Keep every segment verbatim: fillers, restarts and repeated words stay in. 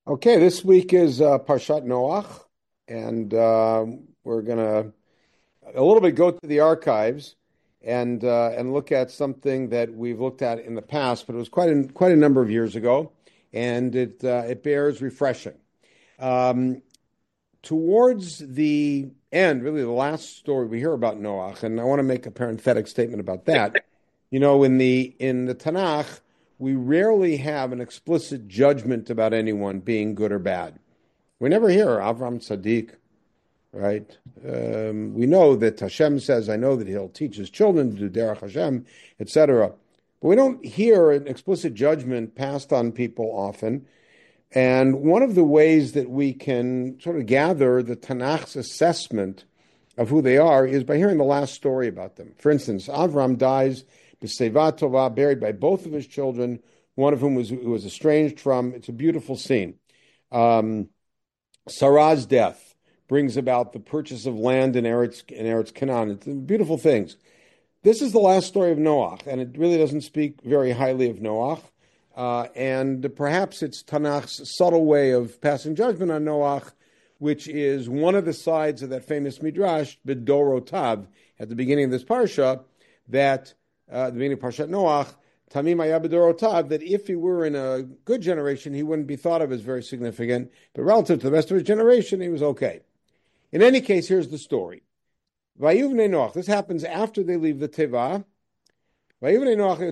Okay, this week is uh, Parshat Noach, and uh, we're gonna a little bit go to the archives and uh, and look at something that we've looked at in the past, but it was quite a, quite a number of years ago, and it uh, it bears refreshing. Um, Towards the end, really the last story we hear about Noach, and I want to make a parenthetic statement about that. You know, in the in the Tanakh, we rarely have an explicit judgment about anyone being good or bad. We never hear Avram Tzaddik, right? Um, we know that Hashem says, "I know that He'll teach His children to do derech Hashem," et cetera. But we don't hear an explicit judgment passed on people often. And one of the ways that we can sort of gather the Tanakh's assessment of who they are is by hearing the last story about them. For instance, Avram dies b'seiva tova, buried by both of his children, one of whom was, was estranged from. It's a beautiful scene. Um, Sarah's death brings about the purchase of land in Eretz, in Eretz Canaan. It's beautiful things. This is the last story of Noach, and it really doesn't speak very highly of Noach. Uh, and perhaps it's Tanakh's subtle way of passing judgment on Noach, which is one of the sides of that famous midrash, B'dorotav, at the beginning of this parsha, that, uh, at the beginning of Parshat Noach, Tamim Haya B'dorotav, that if he were in a good generation, he wouldn't be thought of as very significant, but relative to the rest of his generation, he was okay. In any case, here's the story. Vayivnei Noach, this happens after they leave the Teva. Now, right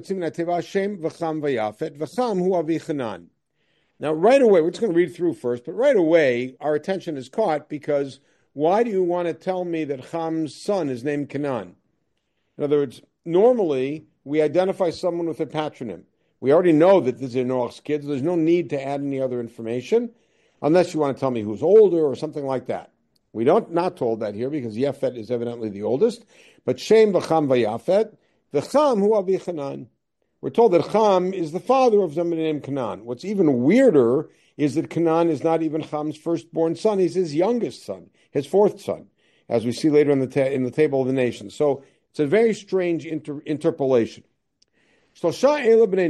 away, we're just going to read through first, but right away, our attention is caught because why do you want to tell me that Ham's son is named Canaan? In other words, normally we identify someone with a patronym. We already know that these are Noach's kids. There's no need to add any other information unless you want to tell me who's older or something like that. We don't not told that here because Yefet is evidently the oldest, but Shem v'Cham v'Yafet. The Cham who Avi Chanan. We're told that Cham is the father of somebody named Canaan. What's even weirder is that Canaan is not even Cham's firstborn son. He's his youngest son, his fourth son, as we see later in the ta- in the table of the nations. So it's a very strange inter- interpolation. Now those two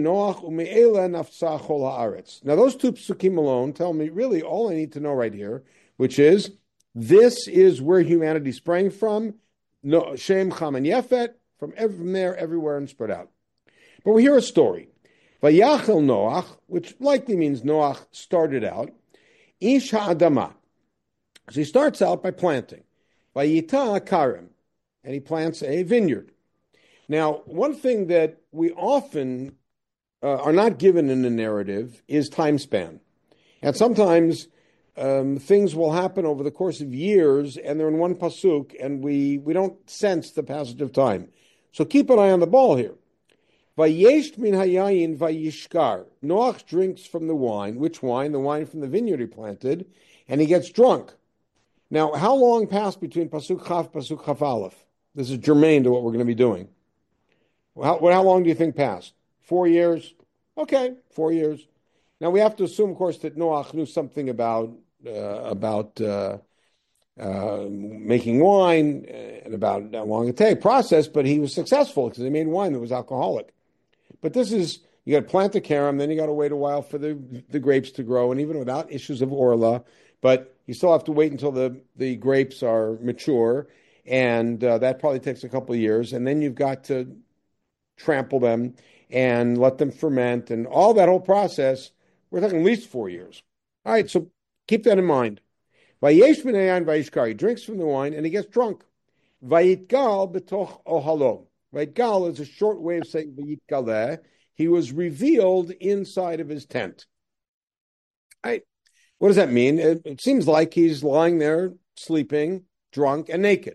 psukim alone tell me really all I need to know right here, which is this is where humanity sprang from. No, Shem, Cham, and Yefet. From, every, from there, everywhere, and spread out. But we hear a story. Vayachel Noach, which likely means Noach started out. Ish ha'adama. So he starts out by planting. Vayita karim. And he plants a vineyard. Now, one thing that we often uh, are not given in the narrative is time span. And sometimes um, things will happen over the course of years, and they're in one pasuk, and we, we don't sense the passage of time. So keep an eye on the ball here. Vayesh min hayayin vayishkar. Noach drinks from the wine. Which wine? The wine from the vineyard he planted, and he gets drunk. Now, how long passed between pasuk chaf pasuk chaf aleph? This is germane to what we're going to be doing. How, how long do you think passed? Four years? Okay, four years. Now we have to assume, of course, that Noach knew something about uh, about. Uh, Uh, making wine and about how long it take process, but he was successful because he made wine that was alcoholic. But this is, you got to plant the carom, then you got to wait a while for the, the grapes to grow, and even without issues of orla, but you still have to wait until the, the grapes are mature, and uh, that probably takes a couple of years, and then you've got to trample them and let them ferment, and all that whole process, we're talking at least four years. All right, so keep that in mind. Vayesh b'neyan vayishkar. He drinks from the wine and he gets drunk. Vayitgal b'toch ohalo. Vayitgal is a short way of saying vayitgaleh. He was revealed inside of his tent. Right? What does that mean? It, it seems like he's lying there, sleeping, drunk, and naked.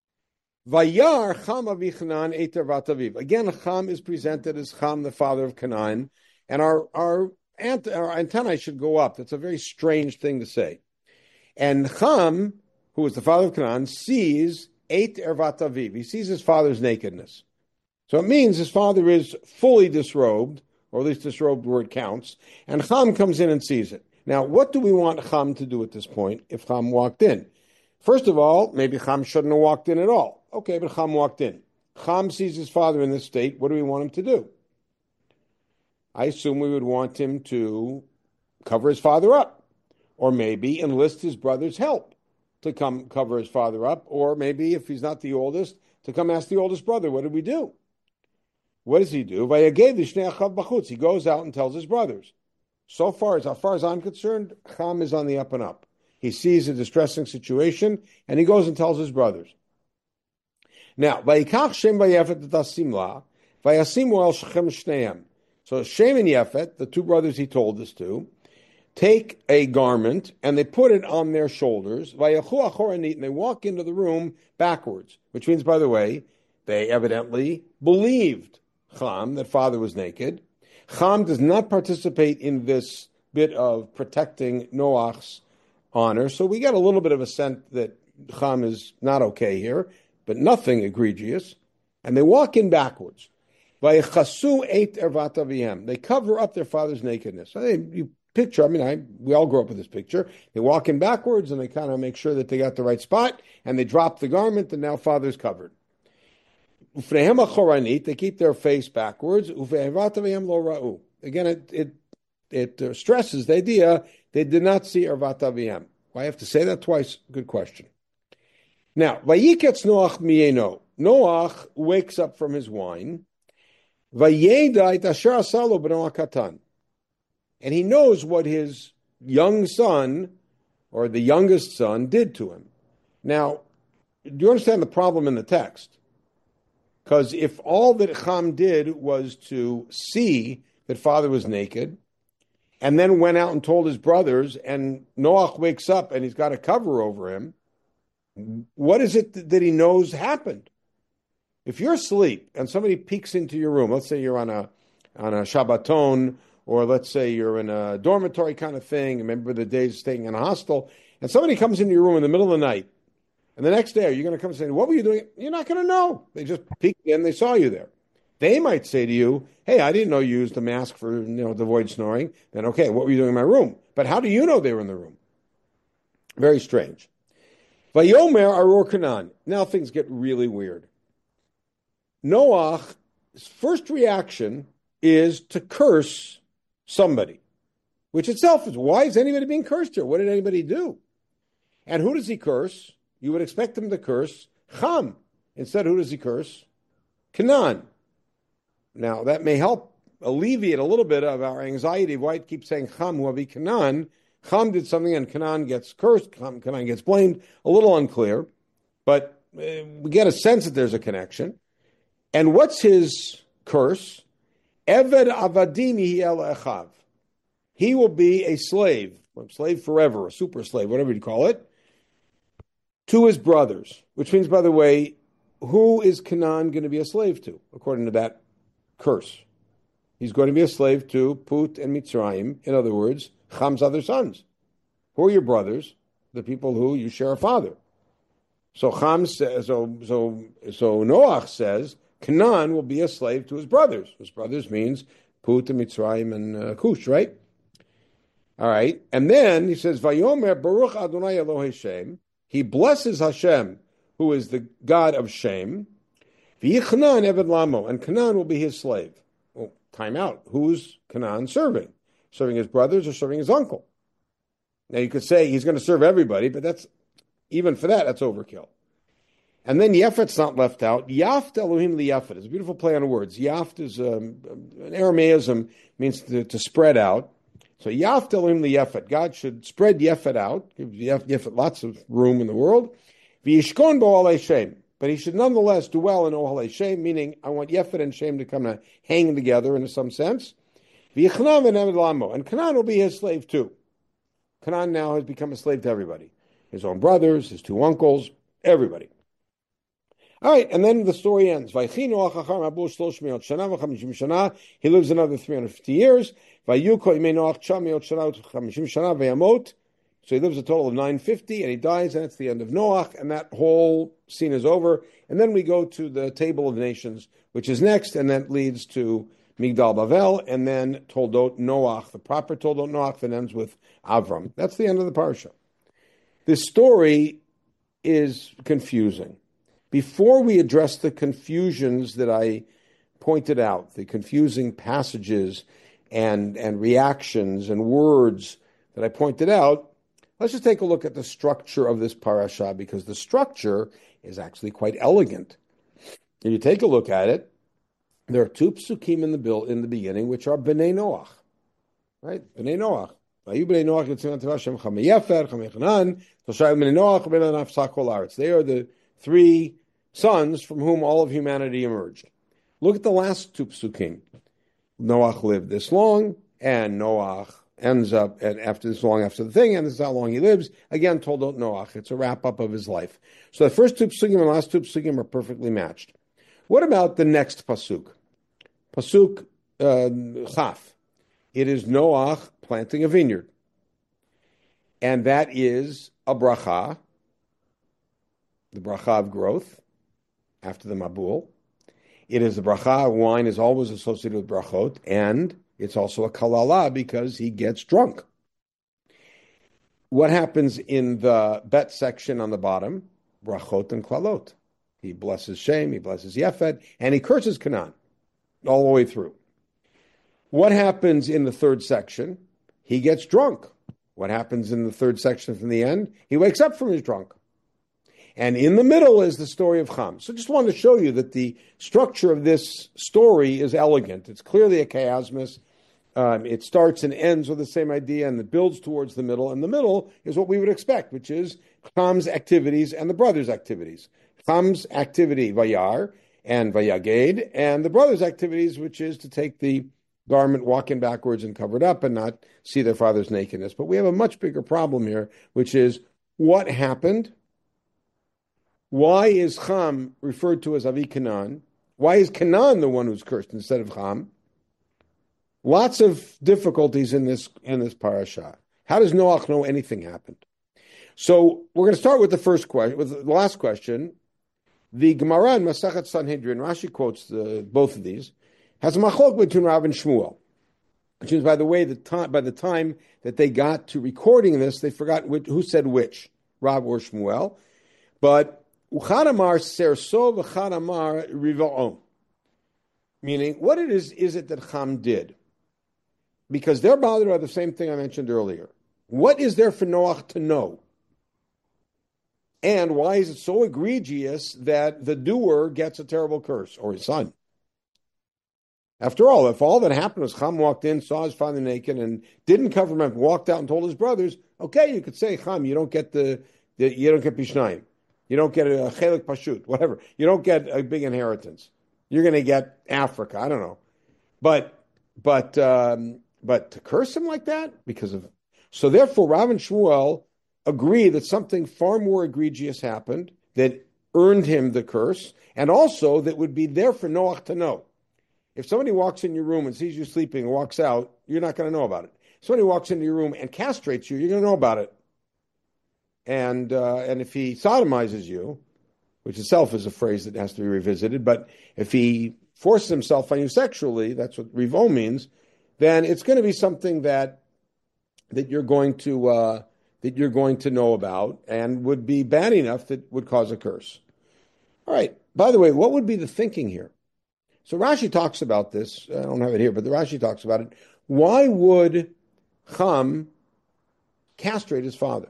Vayar Cham avichanan eter vataviv. Again, Cham is presented as Cham, the father of Canaan, and our our, ant, our antennae should go up. That's a very strange thing to say. And Cham, who is the father of Canaan, sees eight ervat aviv. He sees his father's nakedness. So it means his father is fully disrobed, or at least disrobed where it counts, and Cham comes in and sees it. Now, what do we want Cham to do at this point if Cham walked in? First of all, maybe Cham shouldn't have walked in at all. Okay, but Cham walked in. Cham sees his father in this state. What do we want him to do? I assume we would want him to cover his father up. or maybe enlist his brother's help to come cover his father up, or maybe if he's not the oldest, to come ask the oldest brother, what did we do? What does he do? He goes out and tells his brothers. So far, as, as far as I'm concerned, Cham is on the up and up. He sees a distressing situation, and he goes and tells his brothers. Now, Vayikach Shem vayefet tasimla, vayasimu el Shechem shneim. So Shem and Yefet, the two brothers he told this to, take a garment and they put it on their shoulders. Vayachu achoranit, and they walk into the room backwards, which means, by the way, they evidently believed Cham, that father was naked. Cham does not participate in this bit of protecting Noach's honor, so we get a little bit of a sense that Cham is not okay here, but nothing egregious. And they walk in backwards. Vayechasu eit ervat aviem. They cover up their father's nakedness. So they, you picture, I mean, I, we all grew up with this picture. They walk in backwards and they kind of make sure that they got the right spot, and they drop the garment, and now father's covered. Ufnehem achoranit, they keep their face backwards. Ufe'ervat aviem lo ra'u. Again, it it, it uh, stresses the idea they did not see ervat aviem. Why I have to say that twice? Good question. Now, vayiketz Noach miyeno. Noach wakes up from his wine. Vayeda et asher asalo b'no hakatan. And he knows what his young son, or the youngest son, did to him. Now, do you understand the problem in the text? Because if all that Cham did was to see that father was naked, and then went out and told his brothers, and Noach wakes up and he's got a cover over him, what is it that he knows happened? If you're asleep and somebody peeks into your room, let's say you're on a on a Shabbaton, or let's say you're in a dormitory kind of thing, remember the days staying in a hostel, and somebody comes into your room in the middle of the night, and the next day you're going to come and say, what were you doing? You're not going to know. They just peeked in, they saw you there. They might say to you, hey, I didn't know you used a mask for, you know, to avoid snoring. Then, okay, what were you doing in my room? But how do you know they were in the room? Very strange. Vayomer aror Kanan. Now things get really weird. Noach's first reaction is to curse somebody, which itself is, why is anybody being cursed here? What did anybody do? And who does he curse? You would expect him to curse Cham. Instead, who does he curse? Kanan. Now, that may help alleviate a little bit of our anxiety of why it keeps saying Cham huavi Kanan. Cham did something and Kanan gets cursed, Cham, Kanan gets blamed. A little unclear, but uh, we get a sense that there's a connection. And what's his curse? Eved avadim el echav. He will be a slave, a slave forever, a super slave, whatever you call it, to his brothers. Which means, by the way, who is Canaan going to be a slave to, according to that curse? He's going to be a slave to Put and Mitzrayim. In other words, Cham's other sons. Who are your brothers? The people who you share a father. So Cham says, so so so Noach says, Canaan will be a slave to his brothers. His brothers means Put and Mitzrayim and uh, Cush, right? All right. And then he says, Vayomer Baruch Adonai Elohei Shem. He blesses Hashem, who is the God of Shem. V'yichnan Eved Lamo. And Canaan will be his slave. Well, time out. Who's Canaan serving? Serving his brothers or serving his uncle? Now you could say he's going to serve everybody, but that's, even for that, that's overkill. And then Yefet's not left out. Yaft Elohim liyafet. It's a beautiful play on words. Yaft is um, an Aramaism, means to, to spread out. So Yaft Elohim liyafet. God should spread Yefet out, give Yefet lots of room in the world. V'yishkon bo'alei Shem. But he should nonetheless dwell in Ohalei Shem, meaning I want Yefet and Shem to come to hang together in some sense. V'yichnan v'nemed lamo. And Canaan will be his slave too. Canaan now has become a slave to everybody. His own brothers, his two uncles, everybody. All right, and then the story ends. He lives another three hundred fifty years. So he lives a total of nine hundred fifty, and he dies, and it's the end of Noach, and that whole scene is over. And then we go to the Table of Nations, which is next, and that leads to Migdal Bavel, and then Toldot Noach, the proper Toldot Noach, that ends with Avram. That's the end of the parsha. This story is confusing. Before we address the confusions that I pointed out, the confusing passages and, and reactions and words that I pointed out, Let's just take a look at the structure of this parasha, because the structure is actually quite elegant. If you take a look at it, there are two psukim in the bill in the beginning, which are Bnei Noach, right? Bnei Noach. They are the three sons from whom all of humanity emerged. Look at the last two psukim. Noach lived this long, and Noach ends up, and after this long after the thing, and this is how long he lives, again told out Noach. It's a wrap-up of his life. So the first two psukim and the last two psukim are perfectly matched. What about the next pasuk? Pasuk uh, Chaf. It is Noach planting a vineyard. And that is a bracha, the bracha of growth, after the Mabul. It is the bracha, wine is always associated with brachot, and it's also a kalala because he gets drunk. What happens in the bet section on the bottom? Brachot and klalot. He blesses Shem, he blesses Yefet, and he curses Canaan all the way through. What happens in the third section? He gets drunk. What happens in the third section from the end? He wakes up from his drunk. And in the middle is the story of Cham. So just wanted to show you that the structure of this story is elegant. It's clearly a chiasmus. Um, it starts and ends with the same idea, and it builds towards the middle. And the middle is what we would expect, which is Cham's activities and the brothers' activities. Cham's activity, Vayar, and Vayaged, and the brothers' activities, which is to take the garment, walk in backwards and cover it up and not see their father's nakedness. But we have a much bigger problem here, which is what happened? Why is Cham referred to as Avi Canaan? Why is Canaan the one who's cursed instead of Cham? Lots of difficulties in this in this parasha. How does Noach know anything happened? So we're going to start with the first question, with the last question. The Gemara in Masachet Sanhedrin, Rashi quotes the, both of these, has a machlok between Rav and Shmuel, which means, by the way, the time, by the time that they got to recording this, they forgot which, who said which, Rav or Shmuel. But Uchad Amar Serso v'Chad Amar Riva'o, meaning what it is is it that Cham did? Because they're bothered by the same thing I mentioned earlier. What is there for Noach to know? And why is it so egregious that the doer gets a terrible curse, or his son? After all, if all that happened was Cham walked in, saw his father naked, and didn't cover him up, walked out and told his brothers, okay, you could say, Cham, you don't get the, the you don't get Bishnayim. You don't get a chelik pashut, whatever. You don't get a big inheritance. You're going to get Africa. I don't know. But, but, um, but to curse him like that because of, so therefore Rav and Shmuel agree that something far more egregious happened that earned him the curse, and also that would be there for Noach to know. If somebody walks in your room and sees you sleeping and walks out, you're not going to know about it. If somebody walks into your room and castrates you, you're going to know about it. And uh, and if he sodomizes you, which itself is a phrase that has to be revisited, but if he forces himself on you sexually, that's what Rivo means, then it's going to be something that that you're going to uh, that you're going to know about and would be bad enough that would cause a curse. All right. By the way, what would be the thinking here? So Rashi talks about this. I don't have it here, but the Rashi talks about it. Why would Cham castrate his father?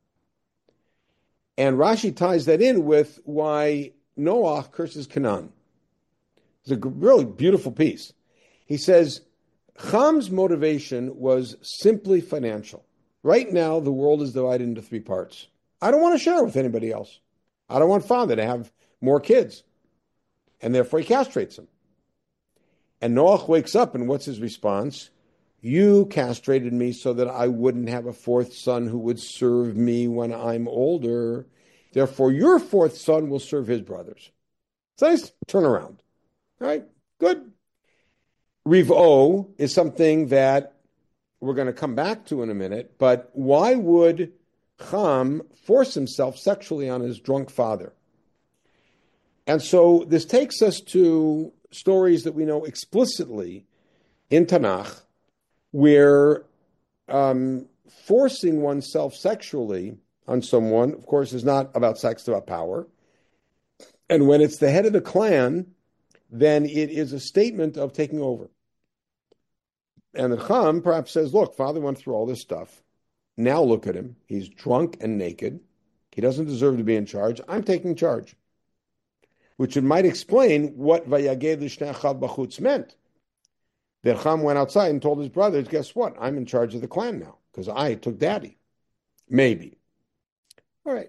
And Rashi ties that in with why Noach curses Canaan. It's a really beautiful piece. He says, Cham's motivation was simply financial. Right now, the world is divided into three parts. I don't want to share with anybody else. I don't want father to have more kids. And therefore he castrates him. And Noach wakes up, and what's his response? You castrated me so that I wouldn't have a fourth son who would serve me when I'm older. Therefore, your fourth son will serve his brothers. It's a nice turnaround. All right, good. Rivo is something that we're going to come back to in a minute, but why would Cham force himself sexually on his drunk father? And so this takes us to stories that we know explicitly in Tanakh, where um, forcing oneself sexually on someone, of course, is not about sex, it's about power. And when it's the head of the clan, then it is a statement of taking over. And the Cham perhaps says, look, father went through all this stuff. now look at him. He's drunk and naked. He doesn't deserve to be in charge. I'm taking charge. Which it might explain what Vayaged Lishnei Achav Bachutz meant. That Cham went outside and told his brothers, guess what? I'm in charge of the clan now, because I took daddy. Maybe. All right.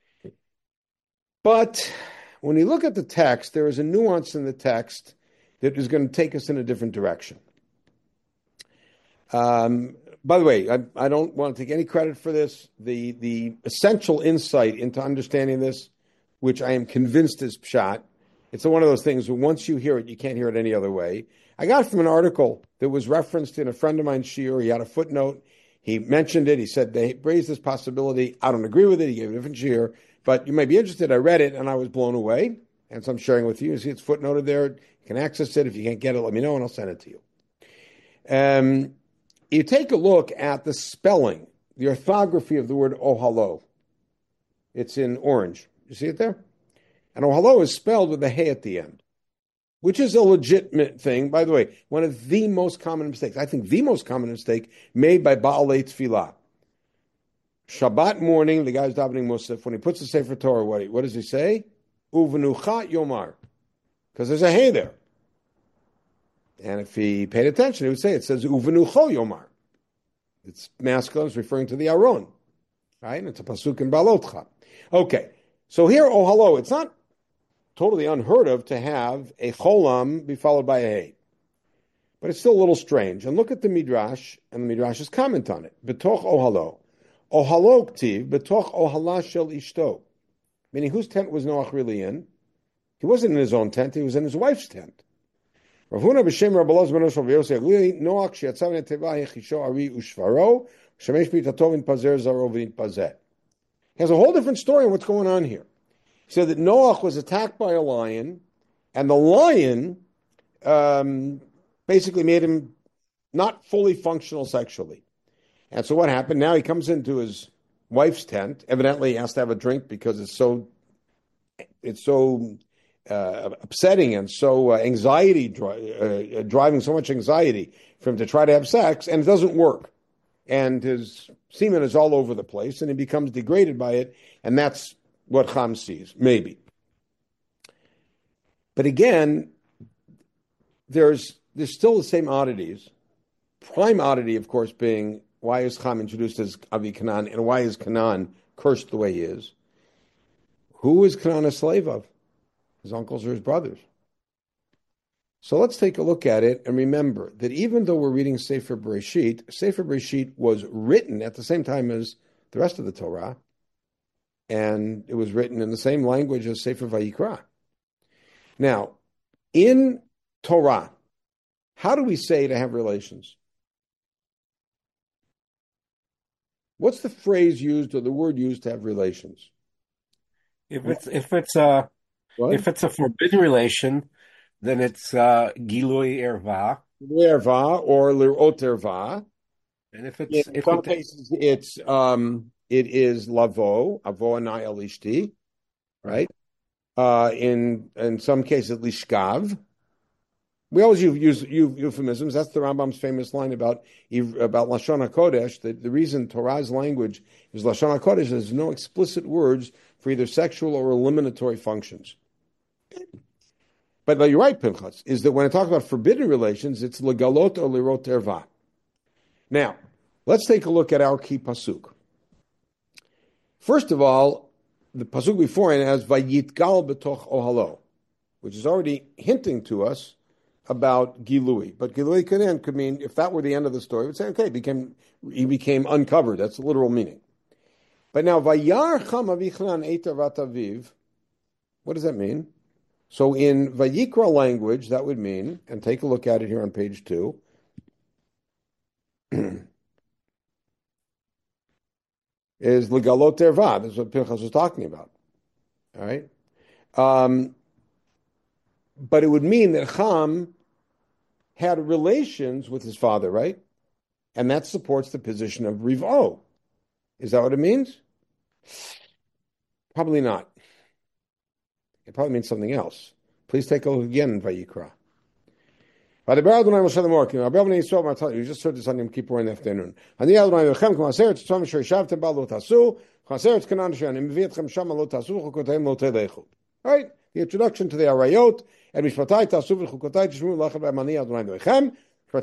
But when you look at the text, there is a nuance in the text that is going to take us in a different direction. Um, by the way, I, I don't want to take any credit for this. The, the essential insight into understanding this, which I am convinced is pshat, it's one of those things where once you hear it, you can't hear it any other way. I got it from an article that was referenced in a friend of mine's shiur. He had a footnote. He mentioned it. He said they raised this possibility. I don't agree with it. He gave a different shiur, but you might be interested. I read it and I was blown away. And so I'm sharing with you. You see it's footnoted there. You can access it. If you can't get it, let me know and I'll send it to you. Um, you take a look at the spelling, the orthography of the word ohalo. It's in orange. You see it there? And ohalo is spelled with a hey at the end, which is a legitimate thing. By the way, one of the most common mistakes, I think the most common mistake made by Baalei Tfilah. Shabbat morning, the guy's davening Musaf, when he puts the Sefer Torah away, what does he say? Uvenucha yomar. Because there's a hey there. And if he paid attention, he would say it says Uvenucho yomar. It's masculine, it's referring to the Aron. Right? And it's a pasuk in Balotcha. Okay. So here, ohalo, it's not totally unheard of to have a cholam be followed by a hey. But it's still a little strange. And look at the Midrash, and the Midrash's comment on it. Betoch ohalo. Ohalo ktiv, betoch ohala shel ishto. Meaning, whose tent was Noach really in? He wasn't in his own tent, he was in his wife's tent. Rav Huna b'shem Rabbi Elazar ben Oshel v'Yosei Aglili, Noach she'yatzav neteva hechisho ari ushvaro, shemesh b'tatov v'nitpazer zaro v'nitpazeh. He has a whole different story on what's going on here. He said that Noach was attacked by a lion, and the lion um, basically made him not fully functional sexually. And so what happened? Now he comes into his wife's tent. Evidently, he has to have a drink because it's so it's so uh, upsetting and so uh, anxiety dri- uh, driving so much anxiety for him to try to have sex, and it doesn't work. And his semen is all over the place, and he becomes degraded by it, and that's what Cham sees, maybe. But again, there's there's still the same oddities. Prime oddity, of course, being why is Cham introduced as Avi Canaan, and why is Canaan cursed the way he is? Who is Canaan a slave of? His uncles or his brothers? So let's take a look at it and remember that even though we're reading Sefer Bereshit, Sefer Bereshit was written at the same time as the rest of the Torah, and it was written in the same language as Sefer Vayikra. Now, in Torah, how do we say to have relations? What's the phrase used or the word used to have relations? If it's if it's a What? if it's a forbidden relation, then it's uh, gilui erva. Erva or lirot erva. And if it's In if some it, cases, it's um, it is lavo, avo anai alishti, right? Uh, in in some cases, lishkav. We always use, use, use euphemisms. That's the Rambam's famous line about about Lashon HaKodesh. The, the reason Torah's language is Lashon HaKodesh is there's no explicit words for either sexual or eliminatory functions. But, but you're right, Pinchas, is that when I talk about forbidden relations, it's legalot or lirot erva. Now, let's take a look at our key pasuk. First of all, the pasuk before it has vayitgal betoch ohalo, which is already hinting to us about Gilui. But Gilui Kanan could mean, if that were the end of the story, it would say, okay, became, he became uncovered. That's the literal meaning. But now, Vayar Cham Avichnan Eitar Vataviv, what does that mean? So in Vayikra language, that would mean, and take a look at it here on page two, is Legalot Erva. That's what Pinchas was talking about. All right? Um, but it would mean that Cham had relations with his father, right? And that supports the position of Rivo. Is that what it means? Probably not. It probably means something else. Please take a look again in Vayikra. V'adaber Adonai Moshe Lemor, Ki Rabbi Bnei Yisrael Martal. You just heard this on Yom Kippur in the afternoon. Ani Adonai Yochem K'ma Aseret Tzom Asher Yishavtem Ba Lo Tasu Chaseret Kanan Asher Ani Mevi Etchem Shama Lo Tasu Chukoteim Lo Telechu. All right, the introduction to the Arayot and Mishpatai Tasu V'Chukotai Tishmu Lachem B'Amani Adonai Yochem. That's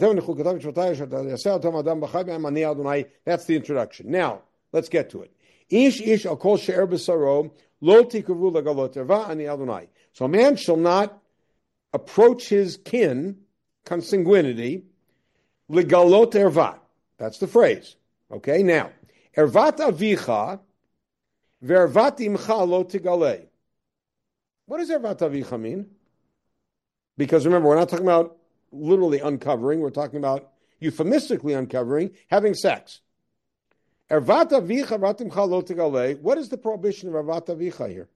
the introduction. Now, let's get to it. Ish ish al kol she'er b'saro lo tikavu lagalot erva ani Adonai. So a man shall not approach his kin, consanguinity, legalot erva. That's the phrase. Okay, now, ervat avicha vervat imcha lo tigale. What does ervat avicha mean? Because remember, we're not talking about literally uncovering. We're talking about euphemistically uncovering, having sex. Ervat avicha vatimcha lo tigale. What is the prohibition of ervat avicha here?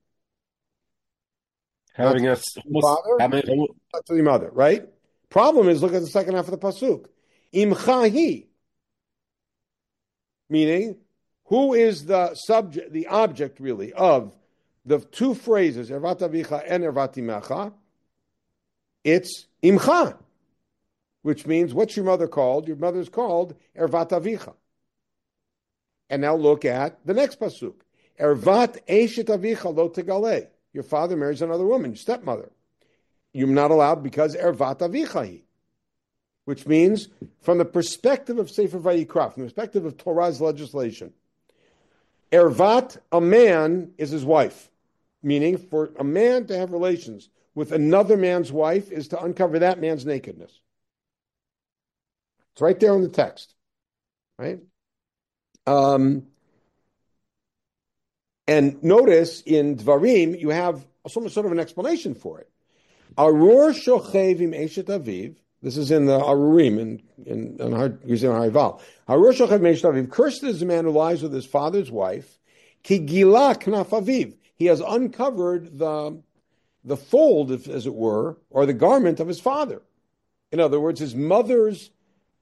Having a father, having not to the mother, right? Problem is, look at the second half of the pasuk. Imcha hi, meaning who is the subject, the object really of the two phrases ervat avicha and ervat imecha? It's imcha, which means, what's your mother called? Your mother's called ervat avicha. And now look at the next pasuk. Ervat eshet avicha lo tegale. Your father marries another woman, your stepmother. You're not allowed because ervat avicha, which means, from the perspective of Sefer Vayikra, from the perspective of Torah's legislation, ervat, a man, is his wife. Meaning, for a man to have relations with another man's wife is to uncover that man's nakedness. It's right there in the text, right? Um, and notice in Dvarim, you have some sort of an explanation for it. Arur shochev im eshet aviv. This is in the Arurim, in in, in Harival. Arur shochev im eshet aviv. Cursed is the man who lies with his father's wife. Ki gila knaf aviv. He has uncovered the the fold, as it were, or the garment of his father. In other words, his mother's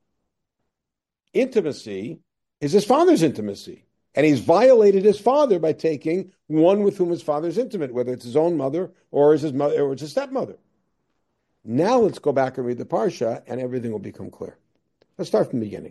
intimacy is his father's intimacy. And he's violated his father by taking one with whom his father is intimate, whether it's his own mother or it's his mother or it's his stepmother. Now let's go back and read the Parsha, and everything will become clear. Let's start from the beginning.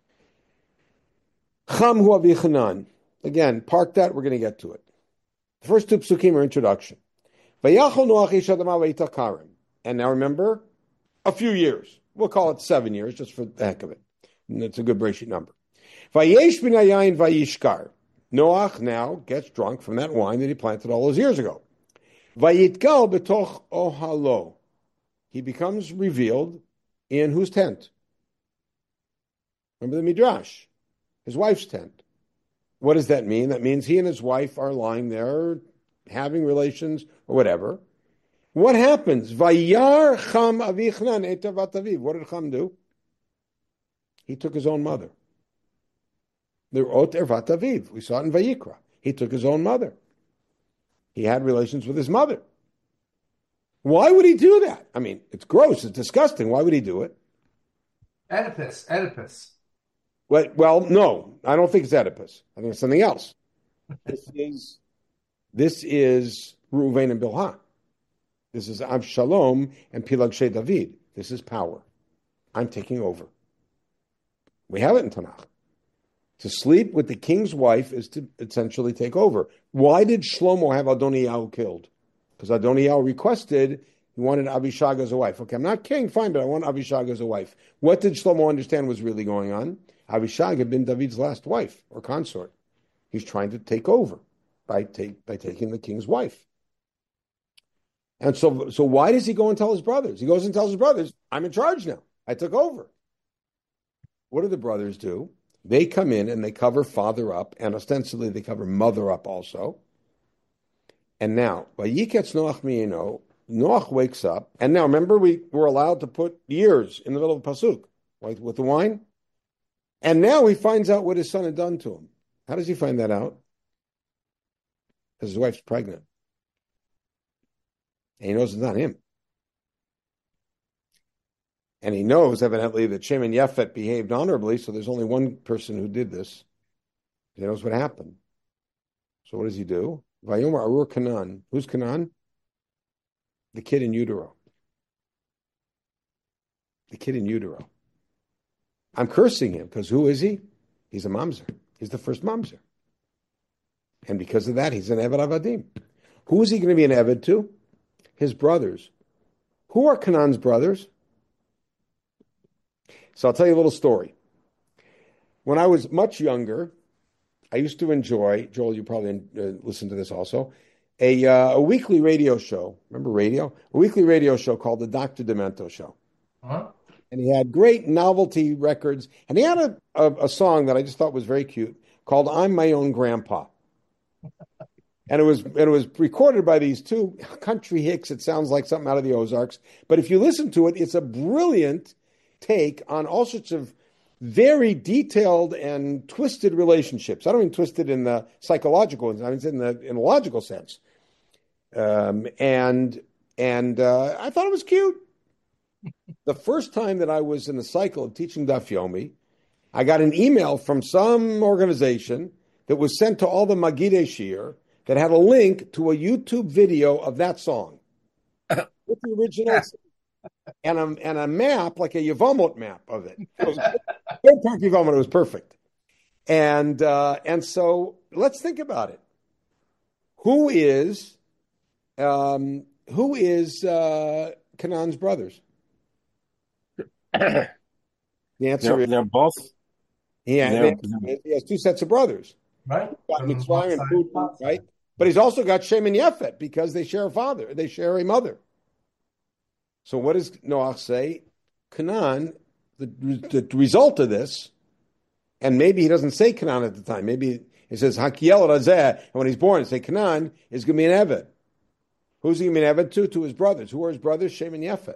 Cham hu avichanan. Again, park that, we're going to get to it. The first two psukim are introduction. Vayachol Noach ish adama vayitakarim. And now remember, a few years. We'll call it seven years, just for the heck of it. And it's a good Bereshit number. Vayesh bin hayayin vayishkar. Noach now gets drunk from that wine that he planted all those years ago. Vayitgal betoch ohalo. He becomes revealed in whose tent? Remember the Midrash? His wife's tent. What does that mean? That means he and his wife are lying there, having relations or whatever. What happens? Vayar Cham avichnan etavat aviv. What did Cham do? He took his own mother. The ot ervat aviv. We saw it in Vayikra. He took his own mother. He had relations with his mother. Why would he do that? I mean, it's gross. It's disgusting. Why would he do it? Oedipus. Oedipus. Well, well, no, I don't think it's Oedipus. I think it's something else. This is this is Reuven and Bilhah. This is Avshalom and Pilag Shei David. This is power. I'm taking over. We have it in Tanakh. To sleep with the king's wife is to essentially take over. Why did Shlomo have Adoniyahu killed? Because Adoniyahu requested, he wanted Abishag as a wife. Okay, I'm not king, fine, but I want Abishag as a wife. What did Shlomo understand was really going on? Abishag had been David's last wife or consort. He's trying to take over by, take, by taking the king's wife. And so, so why does he go and tell his brothers? He goes and tells his brothers, I'm in charge now. I took over. What do the brothers do? They come in and they cover father up, and ostensibly they cover mother up also. And now, Vayiketz Noach mi'eno, Noach wakes up, and now remember we were allowed to put years in the middle of the pasuk, like with the wine? And now he finds out what his son had done to him. How does he find that out? Because his wife's pregnant. And he knows it's not him. And he knows, evidently, that Shem and Yefet behaved honorably, so there's only one person who did this. He knows what happened. So what does he do? Vayomer Arur Canaan. Who's Canaan? The kid in utero. the kid in utero. I'm cursing him because who is he? He's a mamzer. He's the first mamzer. And because of that, he's an Eved Avadim. Who is he going to be an Eved to? His brothers. Who are Canaan's brothers? So I'll tell you a little story. When I was much younger, I used to enjoy, Joel, you probably uh, listen to this also, a, uh, a weekly radio show. Remember radio? A weekly radio show called the Doctor Demento Show. Huh? And he had great novelty records. And he had a, a, a song that I just thought was very cute called I'm My Own Grandpa. And it was and it was recorded by these two country hicks. It sounds like something out of the Ozarks. But if you listen to it, it's a brilliant take on all sorts of very detailed and twisted relationships. I don't mean twisted in the psychological, I mean in the in the logical sense. Um, and and uh, I thought it was cute. The first time that I was in the cycle of teaching Daf Yomi, I got an email from some organization that was sent to all the Magidei Shir that had a link to a YouTube video of that song with the original and a, and a map, like a Yevamot map of it. It was Yevamot, it was perfect. And uh, and so let's think about it. Who is um, who is uh, Canaan's brothers? The answer they're, is they're both. Yeah, they're, he has two sets of brothers. Right. Got Mitzrayim and Putin, right? But he's also got Shem and Yefet because they share a father. They share a mother. So what does Noach say? Canaan, the, the result of this, and maybe he doesn't say Canaan at the time. Maybe he says Hakiel Razeh, and when he's born, say Canaan is going to be an Eved. Who's he going to be an Eved to? To his brothers. Who are his brothers? Shem and Yefet.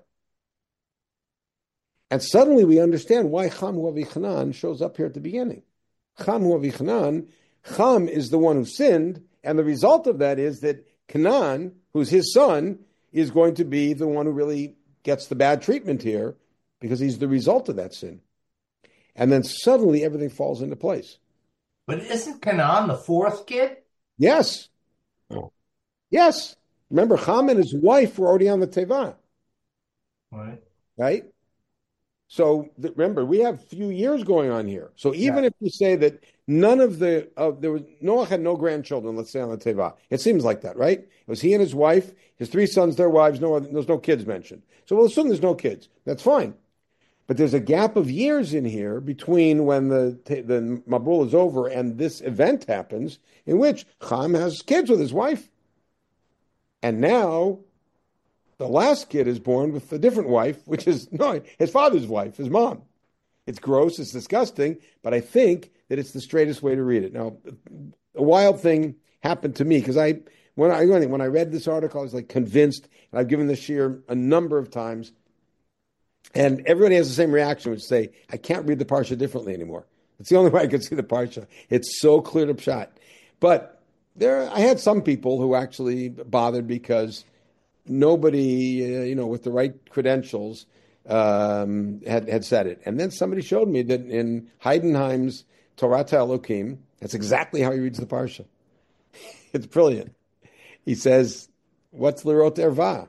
And suddenly we understand why Cham Hu Avichanan shows up here at the beginning. Cham Hu Avichanan, Cham is the one who sinned, and the result of that is that Canaan, who's his son, is going to be the one who really gets the bad treatment here because he's the result of that sin. And then suddenly everything falls into place. But isn't Canaan the fourth kid? Yes. Oh. Yes. Remember, Cham and his wife were already on the Teva. Right. Right? So th- remember, we have few years going on here. So even yeah. if you say that none of the uh, there was Noach had no grandchildren, let's say on the Teva, it seems like that, right? It was he and his wife, his three sons, their wives. No, there's no kids mentioned. So we'll assume there's no kids. That's fine. But there's a gap of years in here between when the the Mabul is over and this event happens, in which Cham has kids with his wife, and now the last kid is born with a different wife, which is no his father's wife, his mom. It's gross, it's disgusting, but I think that it's the straightest way to read it. Now, a wild thing happened to me because I when I when I read this article, I was like convinced, and I've given this shir a number of times. And everybody has the same reaction, which say, I can't read the Parsha differently anymore. It's the only way I could see the Parsha. It's so clear to pshat. But there, I had some people who actually bothered because nobody, uh, you know, with the right credentials um, had, had said it. And then somebody showed me that in Heidenheim's Torah Elokim, that's exactly how he reads the Parsha. It's brilliant. He says, what's Lirot Erva?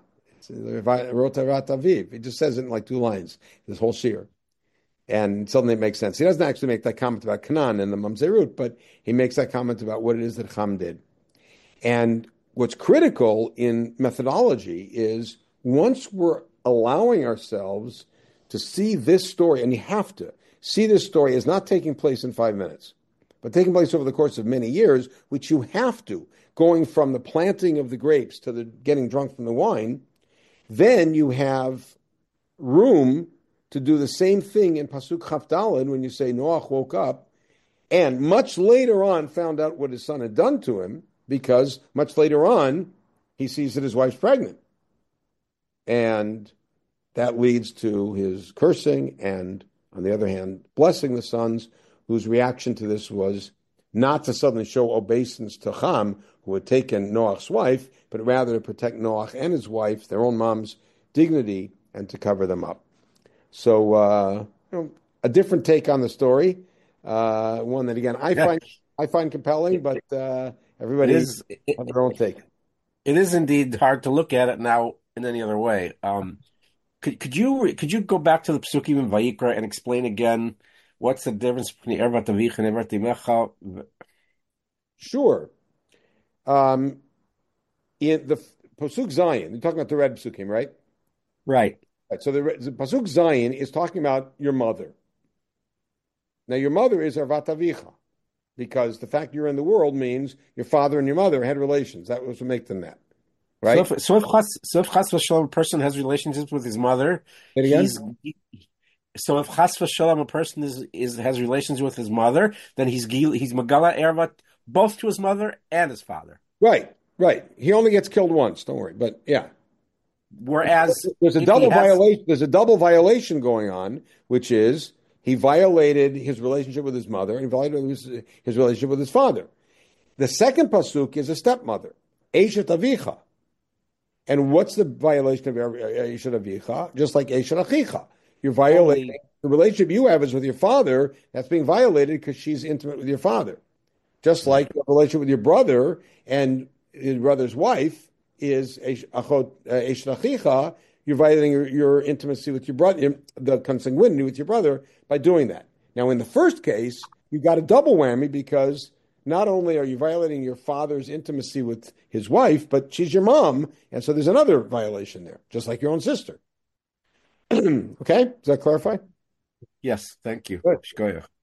He just says it in like two lines, this whole shir. And suddenly it makes sense. He doesn't actually make that comment about Canaan and the Mamzerut, but he makes that comment about what it is that Cham did. And what's critical in methodology is once we're allowing ourselves to see this story, and you have to see this story as not taking place in five minutes, but taking place over the course of many years, which you have to, going from the planting of the grapes to the getting drunk from the wine, then you have room to do the same thing in Pasuk Chaf Daled when you say Noach woke up and much later on found out what his son had done to him, because much later on he sees that his wife's pregnant. And that leads to his cursing and, on the other hand, blessing the sons, whose reaction to this was not to suddenly show obeisance to Cham, who had taken Noach's wife, but rather to protect Noach and his wife, their own mom's dignity, and to cover them up. So, uh, you know, a different take on the story, uh, one that again I Yeah. find I find compelling, but uh, everybody It is, it, has their own take. it is indeed hard to look at it now in any other way. Um, Could could you could you go back to the Psukim in Vayikra and explain again what's the difference between Ervat Avich and Ervat Imecha? Sure. Um, in the Pasuk Zion, you're talking about the red Psukim, right? Right. Right. So the, the Pasuk Zion is talking about your mother. Now, your mother is Ervat Avicha, because the fact you're in the world means your father and your mother had relations. That was what make them that. Right? So if so if Chas, so if Chas v'Shalom, a person has relationships with his mother, Say it again? he's he, so if Chas v'Shalom, a person is, is has relations with his mother, then he's gil- he's Megala Ervat both to his mother and his father. Right, right. He only gets killed once. Don't worry. But yeah, Whereas there's a if double he has- violation. There's a double violation going on, which is he violated his relationship with his mother and he violated his, his relationship with his father. The second pasuk is a stepmother, Eshet Avicha. And what's the violation of Eshet Avicha? Just like Eshet Achicha. You're violating Only- the relationship you have is with your father. That's being violated because she's intimate with your father. Just like your relationship with your brother and his brother's wife is Eshet Achicha, you're violating your, your intimacy with your brother, the consanguinity with your brother, by doing that. Now, in the first case, you got a double whammy because not only are you violating your father's intimacy with his wife, but she's your mom, and so there's another violation there, just like your own sister. Okay? Does that clarify? yes, thank you. Good. Shkoyach.